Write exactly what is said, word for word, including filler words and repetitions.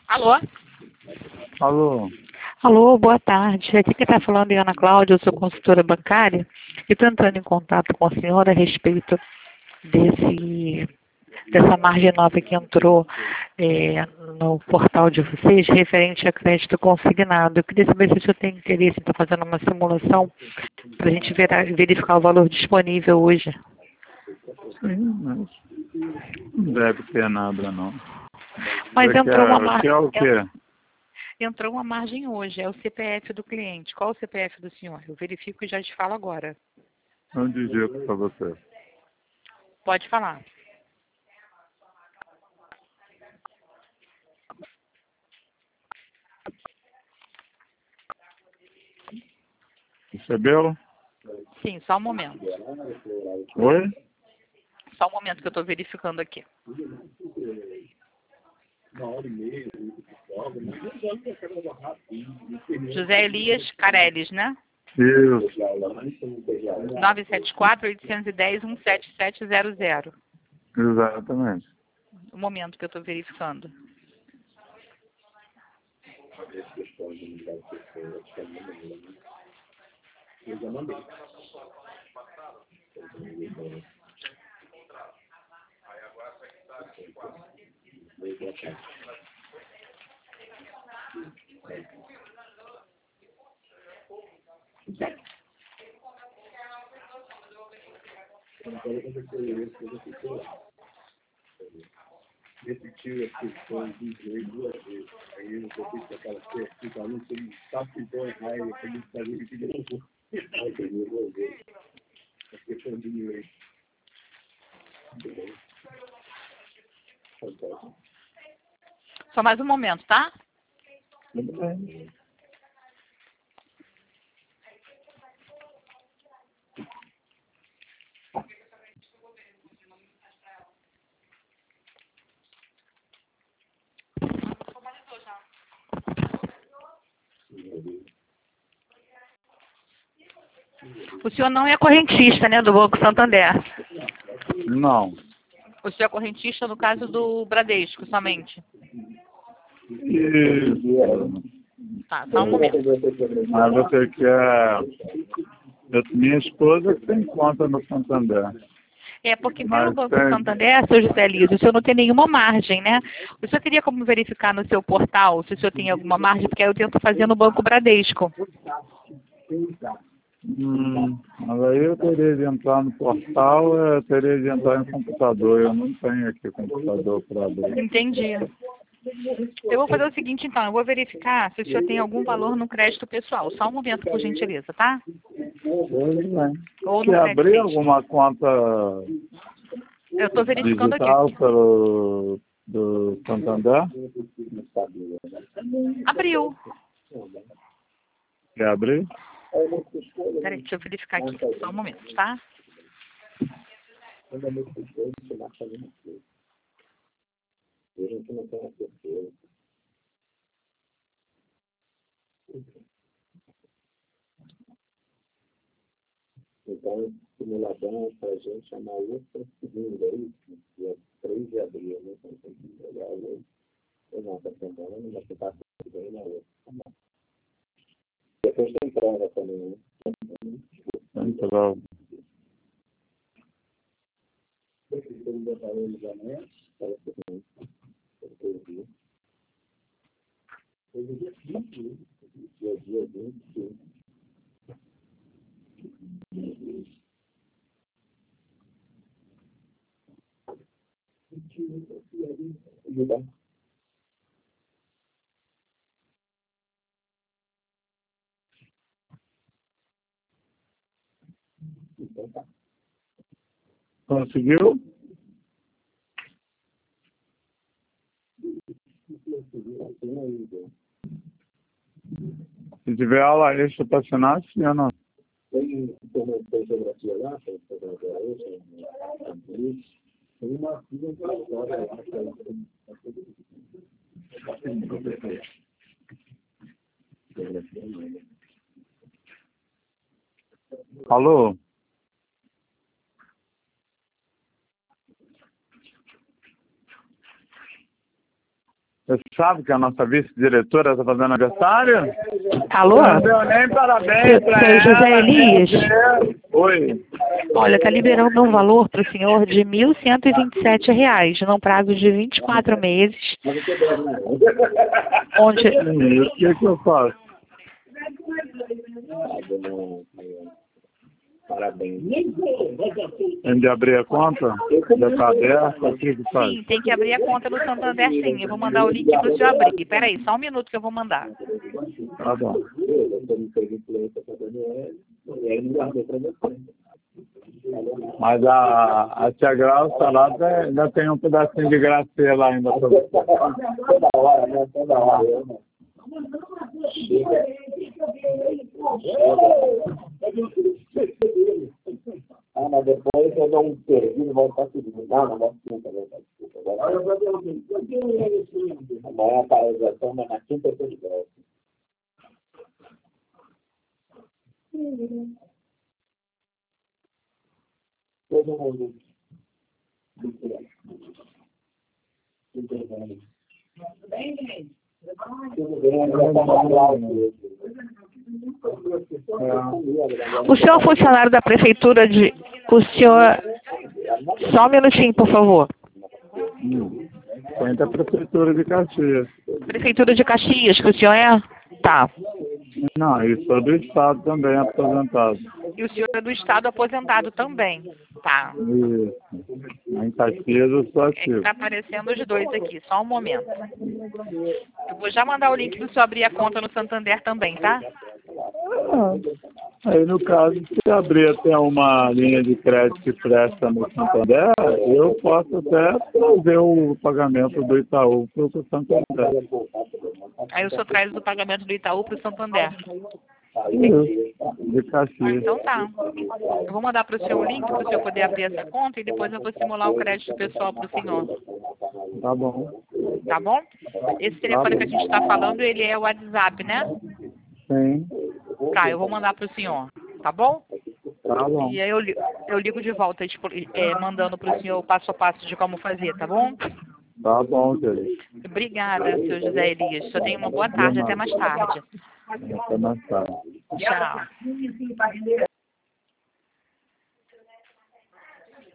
Alô? Alô? Alô, boa tarde. Aqui quem está falando é Ana Cláudia, eu sou consultora bancária e estou entrando em contato com a senhora a respeito desse, dessa margem nova que entrou é, no portal de vocês, referente a crédito consignado. Eu queria saber se o senhor tem interesse em estar fazendo uma simulação para a gente ver, verificar o valor disponível hoje. Sim, mas não deve ter nada, não. Mas Você entrou uma quer, margem. quer o quê? Entrou uma margem hoje, é o C P F do cliente. Qual o C P F do senhor? Eu verifico e já te falo agora. Eu digito para você. Pode falar. Recebeu? Sim, só um momento. Oi? Só um momento que eu estou verificando aqui. José Elias Careles, né? Isso. nove sete quatro, oito um zero, um sete sete zero zero. Exatamente. Um momento que eu estou verificando. Repetiu as questões dos dois duas vezes. Aí eu vou ter que aquela certeza, aluno, se ele sabe que deu errado, ele tem que fazer repetir de novo. Aí eu duas vezes. As questões de inglês. Muito bem. Fantástico. Só mais um momento, tá? Muito bem. O senhor não é correntista, né, do Banco Santander? Não. O senhor é correntista no caso do Bradesco, somente? Isso. Tá, só um momento. Mas você quer... Eu, minha esposa que tem conta no Santander. É, porque pelo Mas Banco tem... Santander, seu José Elias, o senhor não tem nenhuma margem, né? O senhor teria como verificar no seu portal se o senhor tem alguma margem? Porque aí eu tento fazer no Banco Bradesco. Hum, mas aí eu teria de entrar no portal, eu teria de entrar em computador. Eu não tenho aqui computador para abrir. Entendi. Eu vou fazer o seguinte, então. Eu vou verificar se o senhor tem algum valor no crédito pessoal. Só um momento, por gentileza, tá? Ou no Quer crédito abrir mesmo. alguma conta Eu estou verificando aqui. digital pelo do Santander? Abriu. Quer abrir? Peraí, deixa eu verificar aqui. Só um momento, tá? Então, simuladão para a gente é na outra segunda, é isso? Dia três de abril, né? Então, tem que entregar hoje. Eu não, está semana, mas você está bem na outra. Depois tem prova também, né? Entrou. Eu vou botar eles amanhã, para você ver. Hoje é dia vinte, dia dia vinte. Ajudar. Então tá. Conseguiu? Se tiver aula extra para assinar, assina. Tem informação geografia lá, para fazer agora hoje, tem uma filha de história lá, que ela tem. Alô? Você sabe que a nossa vice-diretora está fazendo aniversário? Alô? Não deu nem parabéns para Seu ela. José Elias? Oi. Olha, está liberando um valor para o senhor de mil cento e vinte e sete reais, num prazo de vinte e quatro meses. Onde... E o que, que eu faço? Parabéns. Tem de abrir a conta? Já está aberta? O que que faz? Sim, tem que abrir a conta no Santander, sim. Eu vou mandar o link para o senhor abrir. Espera aí, só um minuto que eu vou mandar. Tá bom. Mas a, a tia Graça lá ainda tem um pedacinho de graça lá ainda para você. Toda hora, né? Toda hora. Ah, mas depois eu dou um perdido e volto a seguir. Não, não vou seguir também. Amanhã a paralisação é na quinta-feira de volta. Todo mundo. Tudo bem, gente? Tudo bem, eu vou falar hoje. O senhor é funcionário da prefeitura de... O senhor... Só um minutinho, por favor. Hum. Tem da prefeitura de Caxias. Prefeitura de Caxias, que o senhor é? Tá. Não, e sou do estado também aposentado. E o senhor é do estado aposentado também. Tá. Isso. Em Caxias eu sou É que ativo. tá aparecendo os dois aqui, só um momento. Eu vou já mandar o link para o senhor abrir a conta no Santander também, tá? Ah, aí no caso, se abrir até uma linha de crédito que presta no Santander, eu posso até fazer o pagamento do Itaú para o Santander. Aí o senhor traz o pagamento do Itaú para o Santander. Isso, de Ah, Caxias. então tá. Eu vou mandar para o senhor o link para o senhor poder abrir essa conta e depois eu vou simular o crédito pessoal para o senhor. Tá bom. Tá bom? Esse telefone que a gente está falando, ele é o WhatsApp, né? Sim, Tá, eu vou mandar para o senhor. Tá bom? tá bom. E aí eu, li- eu ligo de volta, tipo, é, mandando para o senhor o passo a passo de como fazer, tá bom? Tá bom, querido. Obrigada, seu José Elias. O senhor tenha uma boa tarde. Até mais tarde. Até mais tarde. Tchau.